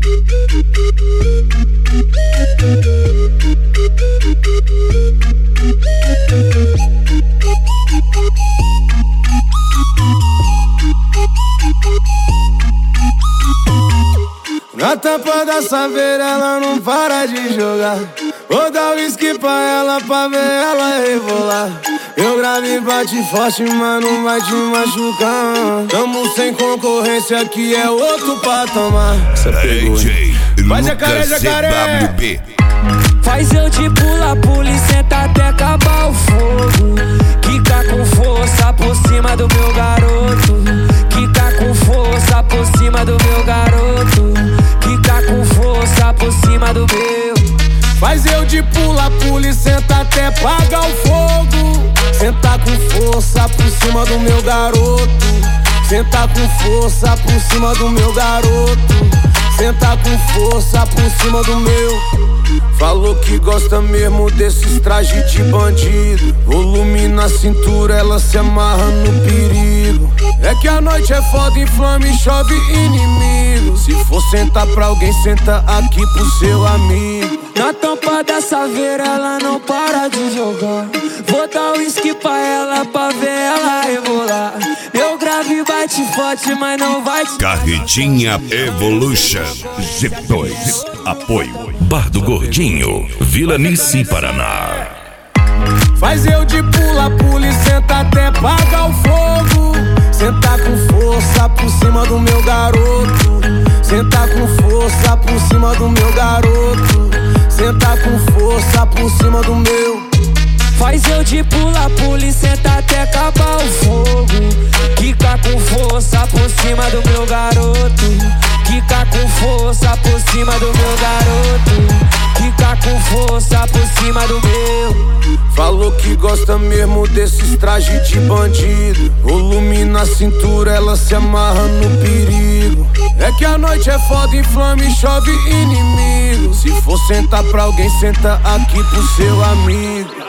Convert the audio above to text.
Na tampa da saveira ela não para de jogar. Vou dar whisky pra ela pra ver ela rebolar. Eu gravo e bate forte, mas não vai te machucar. Tamo sem concorrência, aqui é outro patamar. DJ Vai jacaré, jacaré. CWB. Faz eu de pula e senta até acabar o fogo. Quica com força por cima do meu garoto. Quica com força por cima do meu garoto. Quica com força por cima do meu. Faz eu de pula e senta até apagar o fogo. Senta com força por cima do meu garoto. Senta com força por cima do meu garoto. Senta com força por cima do meu. Falou que gosta mesmo desses trajes de bandido. Volume na cintura, ela se amarra no perigo. É que a noite é foda, inflama e chove inimigo. Se for sentar pra alguém, senta aqui pro seu amigo. Na tampa da saveira ela não para de jogar. Vou dar whisky pra ela pra ver ela rebolar. Eu gravo e bate forte, mas não vai te... Carretinha Evolution G2. Apoio Bar do Gordinho, Vila Nissi, Paraná. Faz eu de pula e senta até apagar o fogo. Senta com força por cima do meu garoto. Senta com força por cima do meu garoto. Senta com força por cima do meu. Faz eu de pula e senta até acabar o fogo. Quica com força por cima do meu garoto. Quica com força por cima do meu garoto. Quica com força por cima do meu. Falou que gosta mesmo desses trajes de bandido. Volume na cintura, ela se amarra no perigo. É que a noite é foda, inflama e chove inimigo. Se for sentar pra alguém, senta aqui pro seu amigo.